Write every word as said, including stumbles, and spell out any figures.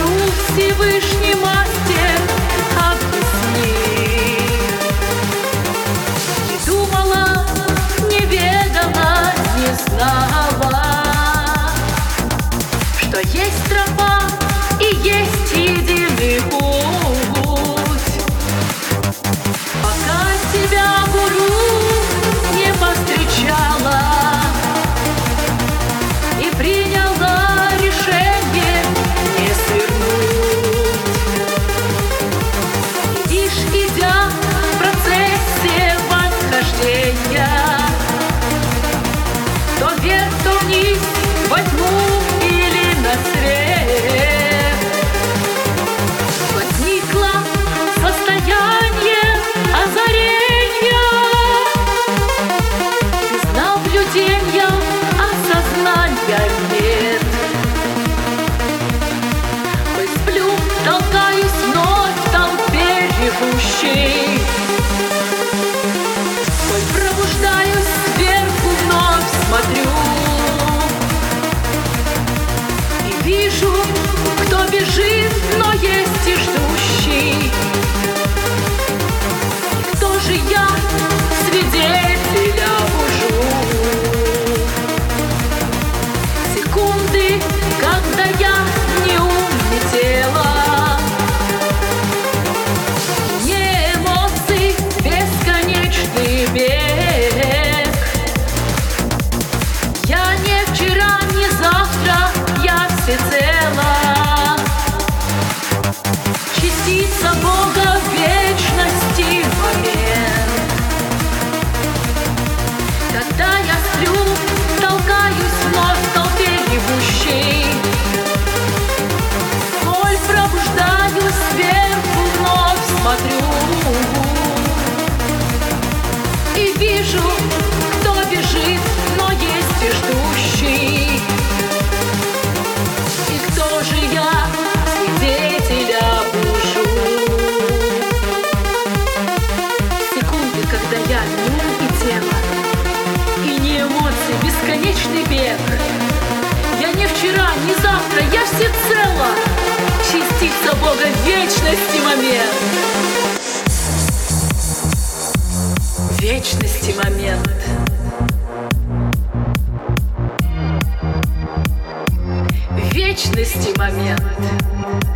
Всевышний мастер, объясни. Не думала, не ведала, не знала, что есть тропа и есть единый путь. Пока тебя, гуру, не повстречала и приняла решение не свернуть. Идишь, идя в процессе восхождения, то вверх, то вниз, во тьму или на свет. Возникло состояние озарения, без наблюдения осознания нет. Ой, сплю, толкаюсь вновь в толпе ревущей. Ой, пробуждаюсь сверху, вновь смотрю и вижу, кто бежит, но есть и ждущий. И кто же я, свидетеля бужу? Секунды, когда я не ум, не тело, не эмоций, бесконечный бег. Я не вчера, не завтра, я всецело частица Бога в вечности момент. Когда я сплю, толкаюсь вновь в толпе ревущей. Боль пробуждаюсь сверху, вновь смотрю и вижу, кто бежит, но есть и ждущий. И кто же я, свидетеля бужу? Секунды, когда я не ум и тело, и не эмоции, бесконечный бег. Я не вчера, не завтра, я всецело частица Бога в вечности момент. Вечности момент. Вечности момент.